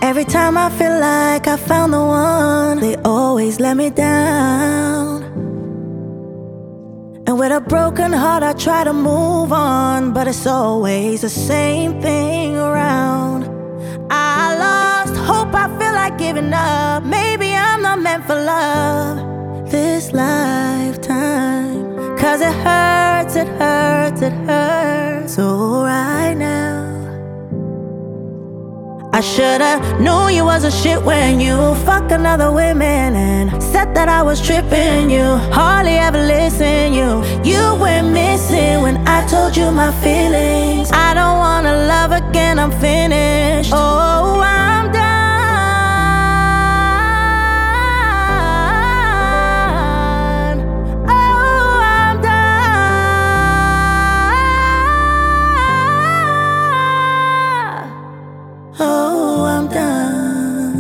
Every time I feel like I found the one, they always let me down. And with a broken heart I try to move on, but it's always the same thing around. I lost hope, I feel like giving up. Maybe I'm not meant for love this lifetime. Cause it hurts, it hurts, it hurts so right now. I shoulda known you was a shit when you fuck another woman and said that I was tripping. You hardly ever listen. You went missing when I told you my feelings. I don't wanna love again, I'm finished. Oh, I'm done. Oh, I'm done. Oh, I'm done.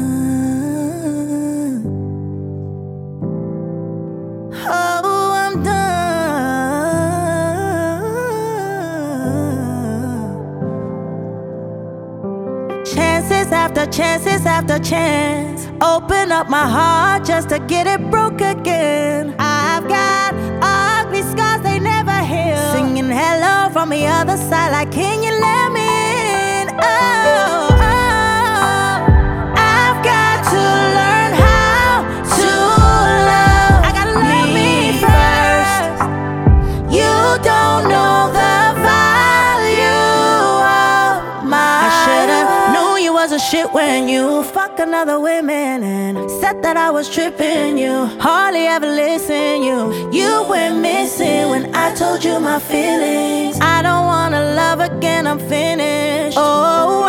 Oh, I'm done. Chances after chances after chance, open up my heart just to get it broke again. I've got ugly scars, they never heal. Singing hello from the other side, like, can you let me in? Oh. Shit when you fuck another woman and said that I was tripping. You hardly ever listen. You went missing when I told you my feelings. I don't wanna love again, I'm finished. Oh,